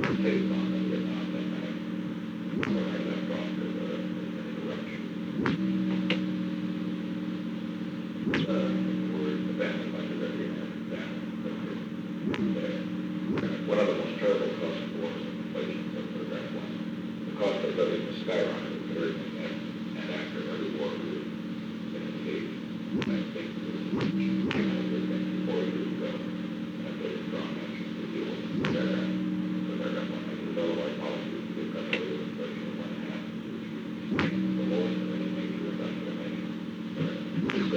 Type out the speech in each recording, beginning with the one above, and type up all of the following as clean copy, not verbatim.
Take on it, but not that where I left off with an interruption. We're abandoned by the very end down. One of the most terrible costs of war is inflation, so for that one. The cost of living was skyrocketed during and after every war we were engaged. I think this is a good thing 4 years ago. And the strong actions to deal with that. So they're going to want to develop our policies to get that level of inflation of 1.5. The lowest of any major industrial nation. It's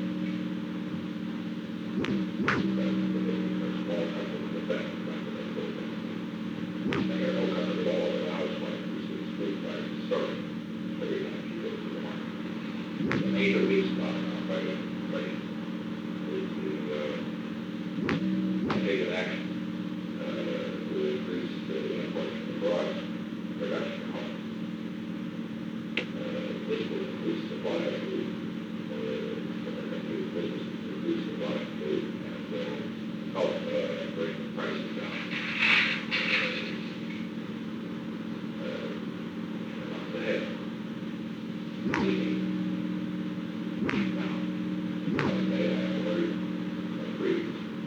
small country with the best country in the world. And there are no country at all in the house when increases food prices. Sorry, every time you go to the market. The major weak spot now by inflation is the taken action to increase the imports from abroad, production at home. This will increase supply of food, business increase supply of food, and help bring prices down. Months ahead. Now, I have already agreed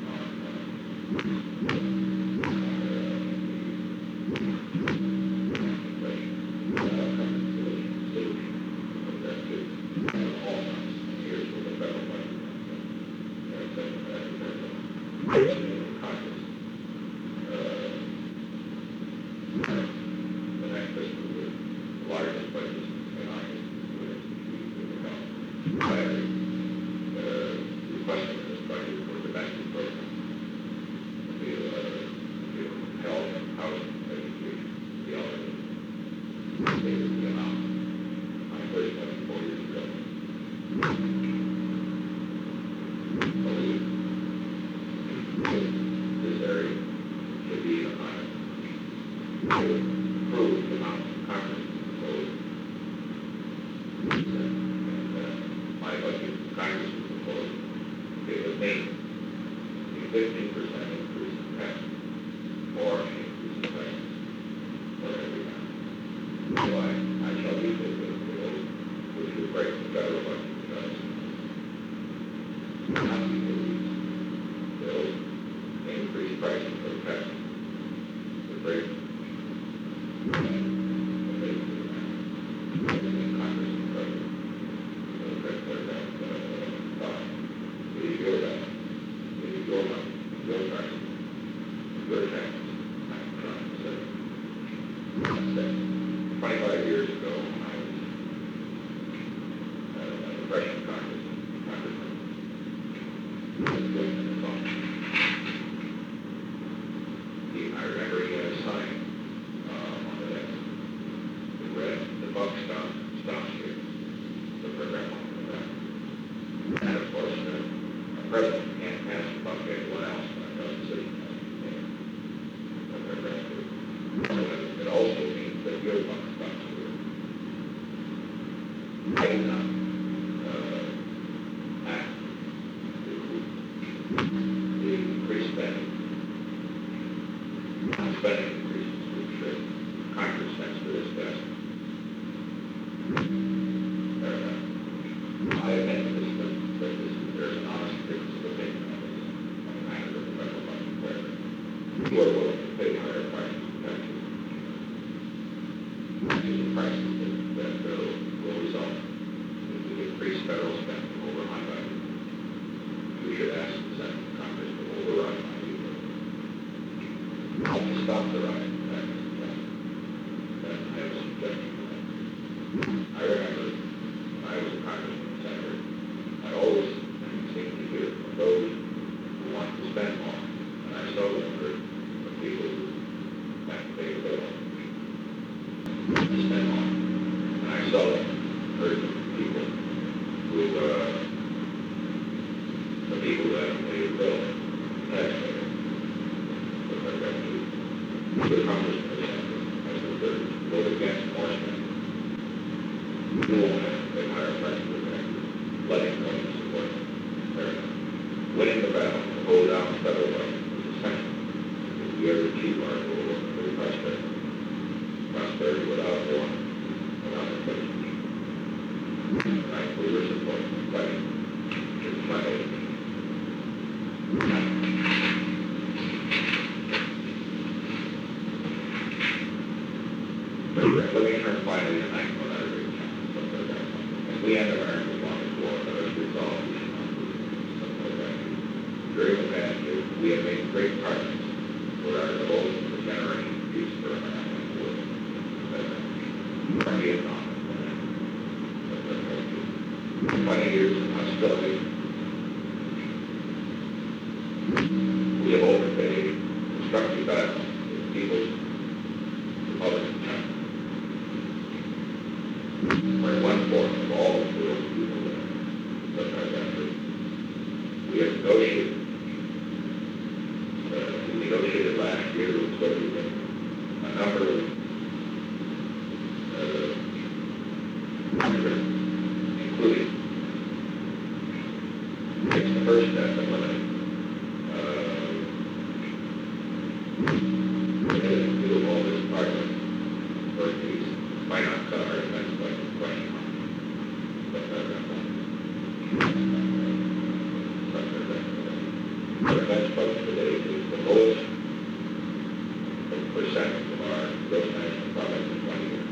winning the battle, hold down federal government is essential. If we ever achieve our goal of 35% Let me turn finally tonight when I read and we end up our performance for us resolve something like that. During the past year, we have made great progress toward our goals for generating peace for our world. From Vietnam. 20 years of hostility. We have overpaid destructive violence with people's Republic of China. Where 1/4 of all the world's people live. That's our country. We have negotiated. We negotiated last year with Soviet a number of including it's the first step in limiting do all this progress for these might not cut our defense budget question mark. But our defense budget today is the lowest percentage of our gross national product in 20 years.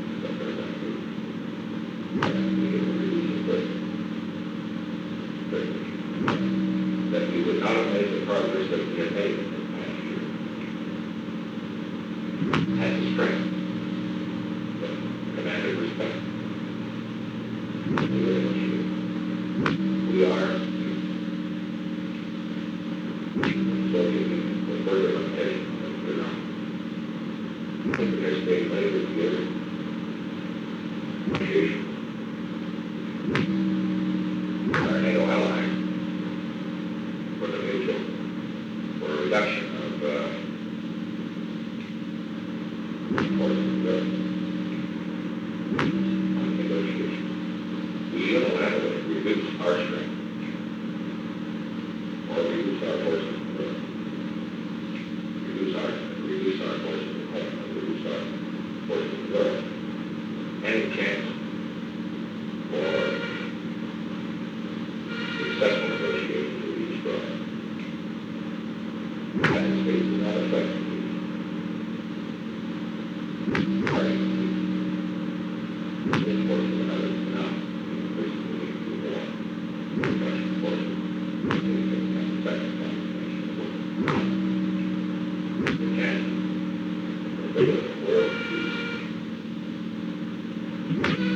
That we would not have made the progress that we had made in the past year. Has the strength that commanded respect. We are Soviet Union with further limitation on nuclear arms. Nuclear state labor together. Negotiation. Our NATO allies for the mutual, for a reduction of forces on negotiation. We unilaterally reduce our strength or reduce our forces reduce our forces at home, reduce our forces abroad. Any chance for successful negotiations will be destroyed. The United States is not effectively party this forces and others now increasingly to war. Russian forces taking the second transformation of war. The chance for the world peace